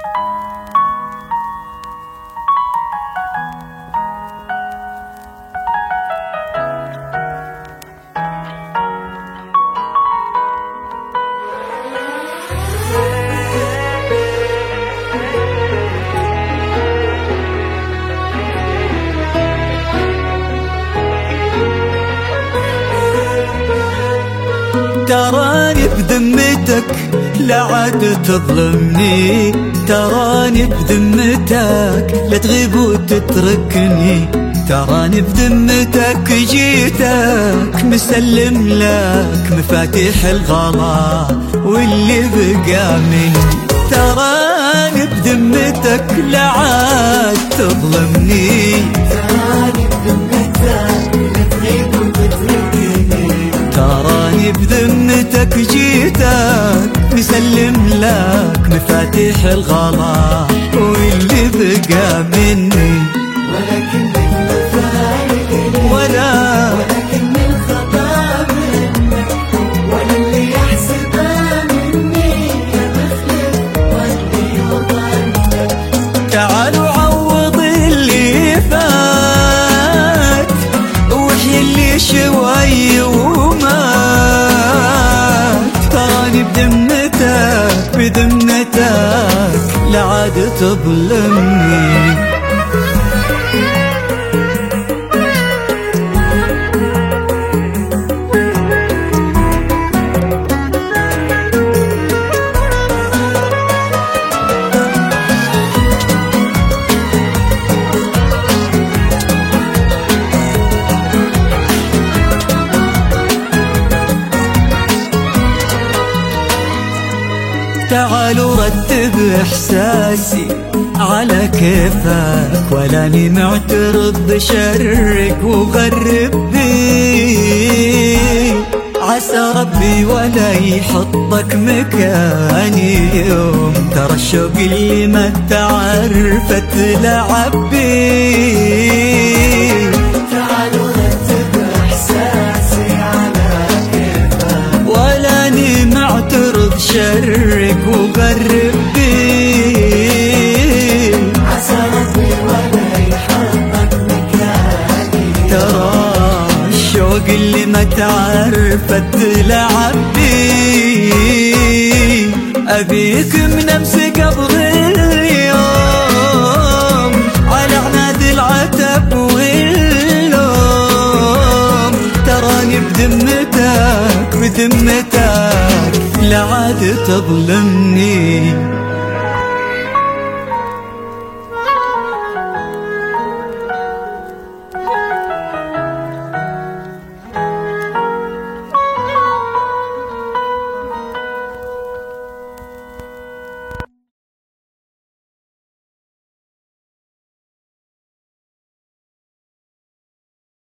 تراني بذمتك لا عاد تظلمني، تراني بذمتك لا تغيب وتتركني، تراني بذمتك جيتك مسلم لك مفاتيح الغلا واللي بقى مني، تراني بذمتك لا عاد تظلمني، تراني بذمتك لا تغيب وتتركني، تراني بذمتك جيتك مسلم لك مفاتيح الغلا واللي بقى مني، ولكن ولكن الخطا منك ولا اللي يحسبها مني، يا بخلك واللي وطنك. تعالوا عوض اللي فات وحي اللي شوي ومات، تراني بذمتك لا عاد تظلمني. تعالوا رتب إحساسي على كيفك، ولاني معترض بشرك وغرب بي، عسى ربي ولا يحطك مكاني يوم، ترى الشوق اللي ما تعرفت لعب بي. تعالوا رتب إحساسي على كيفك، ولاني معترض شرك وغرب بي، عسى ربي ولا يحطك مكاني، ترى الشوق اللي ما تعرفت لعب بي، أبيك منمسك أبغي اليوم على عناد العتب واللوم، تراني بذمتك لا عاد تظلمني.